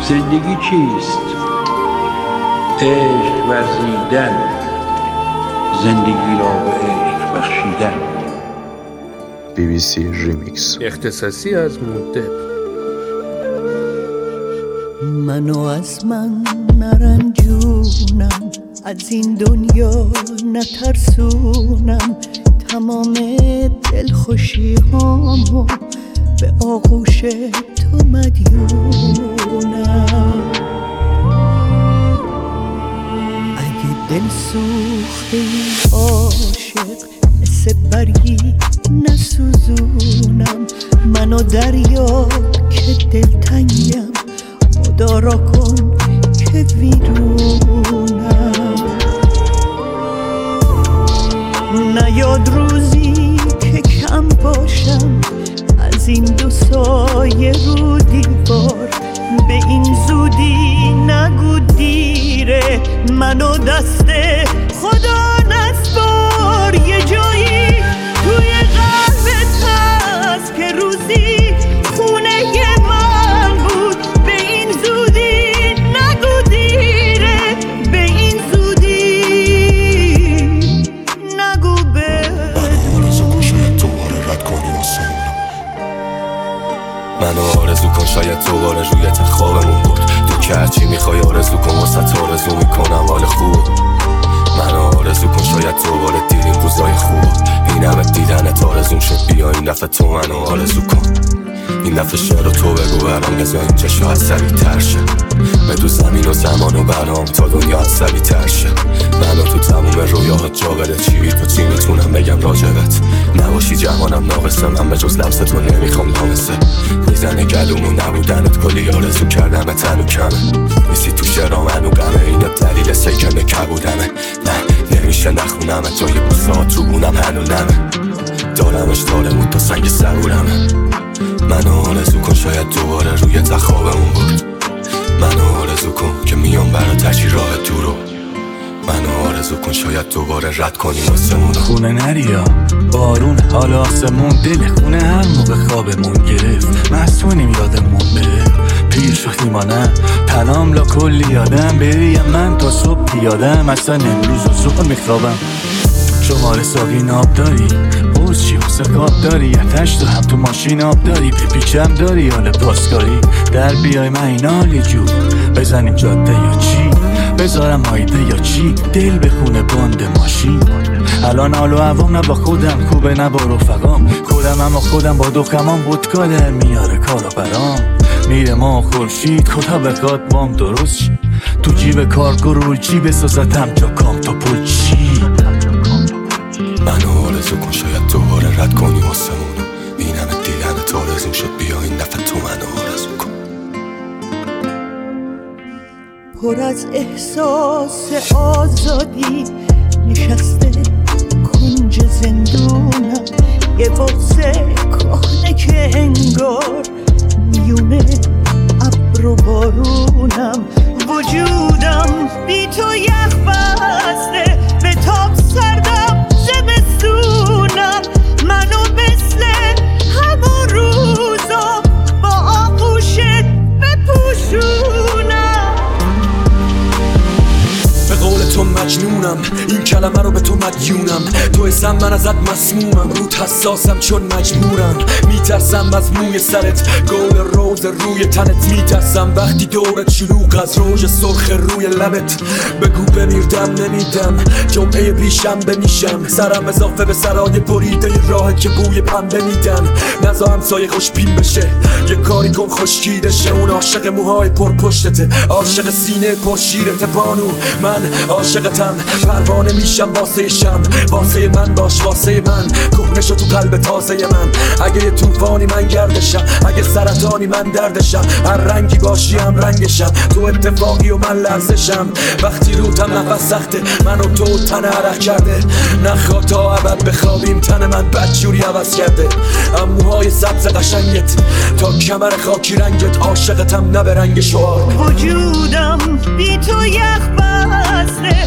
زندگی چیست؟ عشق ورزیدن، زندگی را به عشق بخشیدن. BBC ریمیکس اختصاصی از مودب. منو از من نرنجونم، از این دنیا نترسونم، تمام دلخوشی هامو به آغوش تو مدیونم. اگه دل سوخته عاشق مثل برگی نسوزونم، منو دریا که دلتنگم مدارا کن که ویرونم. نیاد روزی که کم باشم از این دو سایه رو دیوار، به این زودی نگو دیره، منو دست خدا نسپار. یه جایی توی قلبت هست که روزی خونه من بود، به این زودی نگو دیره، به این زودی نگو آرزو کن شاید دوباره رد کنی آسمون، منو آرزو کن شاید دوباره رویت خوابمون بود. تو که هرچی میخوای آرزو کن واسه آرزو میکنم حال خوب. منو آرزو کن شاید دوباره دیدیم روزای خوب. این همه دیدنت آرزوم شد، بیا این دفعه تو منو آرزو کن. این دفعه شعر تو بگو برام، بذار اینجا شاید سریع تر شه. بدو زمین و زمان و برام تا دنیا سریع تر شه. منو تو تموم رویاهات جا بده، چی تو چی میتونم بگم راجبت. نباشی جهانم ناقصه، من به جز لمس تو نمیخوام نامسه. میزنه گلومو نبودنت، کلی آرزو کردم تنو کمه. میسی تو شعرام هنو غمه، اینا دلیل سیکنه کبودمه. نه نمیشه نخونمه، جای بوسات رو بونم هنو نمه. دارمش دارمون تا سنگ سرورمه. منو آرزو کن شاید دوباره روی تخوابمون بود. منو آرزو کن که میام برات هرچی راه دورو. منو آرزو کن شاید دوباره رد کنیم آسمونو. خونه نریا بارون حال آسمون، دل خونه هر موقع خوابمون گرفت، مسئولیم یادمون بره. پیر شدیم ما نه تنام لا کلی یادم، بریم من تا صبح یادم، اصلا امروز و صبح میخوابم. شماره ساقی ناب داری، بوز چی و سکاب داری، یتش تو هم تو ماشین آب داری، پیچم داری حال پاسکاری. در بیای من این حالی جور بزنیم جاده یا چی، بذارم مایده یا چی، دل بخونه باند ماشین. الان حال و عوام نه با خودم خوبه نه با رفقام، خودم اما خودم با دخمام بودکا در میاره کارا برام. میره ما خورشید خدا بخواد بام درست چی، تو جیب کارگرو چی بسازتم جا کام تا پل چی. منو آرزو کن شاید دوباره رد کنی آسمونو. این همه دیدنت آرزو شد، بیا این دفعه تو منو آرزو کن. پر از احساس آزادی نشسته کنج زندونم، یه بغض کهنه که انگار میونه ابر و بارونم. وجودم بی تو یخ بسته، به تاب سردم زمستونم. منو مثل همون روزا با آغوشت بپوشونم. به قول تو مجنونم، این کلمه رو به تو مدیونم. تو اسم من ازت مسمومم، رود حساسم چون مجبورم. میترسم از موی سرت، گل روز روی تنت. میترسم وقتی دورت شلوغ از روژ سرخ روی لبت. بگو بمیردم نمیدم، جمعه بیشنبه میشم. سرم اضافه به سرای بریده راه که بوی پنبه میدن. نزا همسایه خوشبین بشه، یه کاری کن خشکیده شه. اون عاشق موهای پر پشتته، عاشق سینه پر شیرت بانو. من عاشقتم، پروانه میشم واسه شم. واسه من باش واسه من، کهنه شو تو قلب تازه من. اگه یه طوفانی من گردشم، اگه سرطانی من دردشم. هر رنگی باشی هم رنگشم، تو اتفاقی و من لرزشم. وقتی روتم نفس سخته، من و تو تن عرق کرده. نخواد تا ابد بخوابیم، تن من بدجوری عوض کرده. اموهای سبز قشنگت تا کمر خاکی رنگت، عاشقتم نه به رنگ شعار. وجودم بی تو یخ بسته،